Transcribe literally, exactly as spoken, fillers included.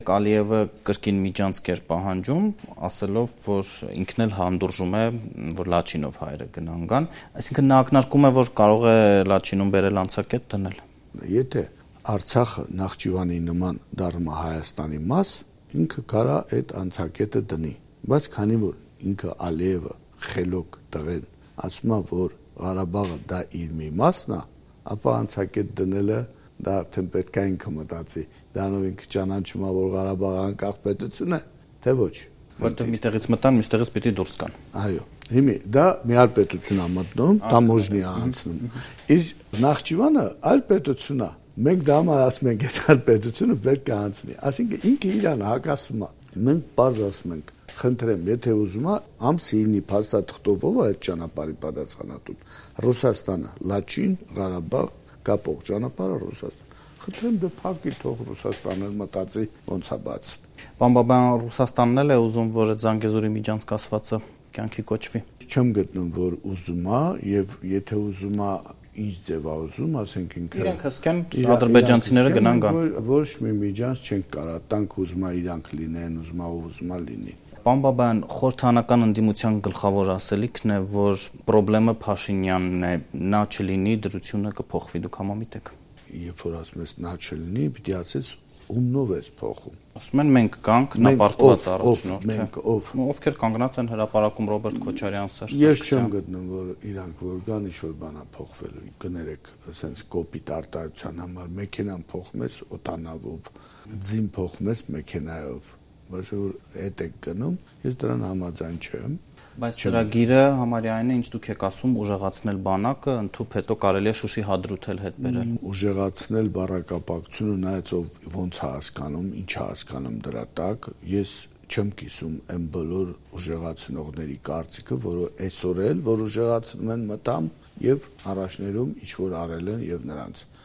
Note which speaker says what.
Speaker 1: Ալիևը կրկին միջանցք էր պահանջում, ասելով, որ ինքն էլ հանդուրժում է, որ Լաչինով հայերը գնան գան, այսինքն նա ակնարկում է, որ կարող է Լաչինում բերել անցակետ դնել։
Speaker 2: Եթե Արցախը Նախճիվանի նման դառնում է Հայաստանի մաս, ինքը կարա այդ անցակետը դնի, բայց քանի որ ինքը Ալիևը խելոք տղեն ասում է, որ Ղարաբաղը դա իր մի մասն է, ապա անցակետ դնելը դա արդեն պետք է ինքը մտածի, դրանով ինքը ճանաչում է, որ Ղարաբաղը անկախ պետություն է, թե ոչ։
Speaker 1: Որտեղ միտեղից մտան, մյուստեղից պիտի դուրս գան։
Speaker 2: Այո, հիմի դա մի այլ պետություն է մտնում, տամոժնի է անցնում։ Իսկ Նախճիվանը այլ պետություն է։ Մենք դա համար ասում ենք, այդ այլ պետությունը պետք է անցնի։ Այսինքն ինքը իրան հակասում է։ Մենք բարձ ասում ենք, խնդրեմ, եթե ուզում է, ամսինի փաստաթղթով է այդ ճանապարհի պատասխանատուն։ Ռուսաստանը, Լաչին, Ղարաբաղ, կապող ճանապարհը Ռուսաստան։ Խնդրեմ դե փակի թող Ռուսաստանը մտածի ոնց է բաց։
Speaker 1: Պարոն Բաբայան, Ռուսաստանն էլ է ուզում, որ այդ Զանգեզուրի միջանցք ասվածը կյանքի կոչվի։
Speaker 2: Չեմ գտնում, որ ուզում է, եւ եթե ուզում է, ինչ ձև է ուզում, ասենք ինքը
Speaker 1: Իրանք հսկեն ադրբեջանցիները գնան գան։
Speaker 2: Ոչ մի միջանց չեն կարա, տանք ուզում է իրանք լինեն, ուզում է ուզում է լինի։
Speaker 1: Պարոն Բաբայան, խորհրդանական ընդդիմության գլխավոր ասելիքն է, որ խնդրեմը Փաշինյանն է, նա չլինի, դրությունը կփոխվի, դուք համամիտ եք։
Speaker 2: Երբ որ ասում ես նա չլինի, պիտի ասես ումնով ես փոխում։
Speaker 1: Ասում են մենք կանք, նա պարտված
Speaker 2: առաջնորդ։ Մենք ով։
Speaker 1: Ովքեր կանգնած են հրապարակում Ռոբերտ Քոչարյան, Սերժ Սարգսյան։
Speaker 2: Ես չեմ գտնում, որ իրանք որ գան ինչ-որ բանա փոխվելու։ Կներեք, ասենց կոպիտ արտահայտության համար մեքենան փոխում ես օտանավով, ձին փոխում ես մեքենայով։ Բայց որ այդ եք գնում, ես դրան համաձայն չեմ։
Speaker 1: Բայց ծրագիրը համարյա այն է, ինչ դուք եք ասում, ուժեղացնել բանակը, ընդհուպ հետո կարելի է Շուշի հադրութել հետ բերել։
Speaker 2: Ուժեղացնել բառակապակցությունը նայած ով ոնց է հասկանում, ինչ է հասկանում դրա տակ, ես չեմ կիսում այն բոլոր ուժեղացնողների կարծիքը, որը այսօր էլ որ ուժեղացնում են մտամ եւ առաջներում ինչ որ արել են եւ նրանց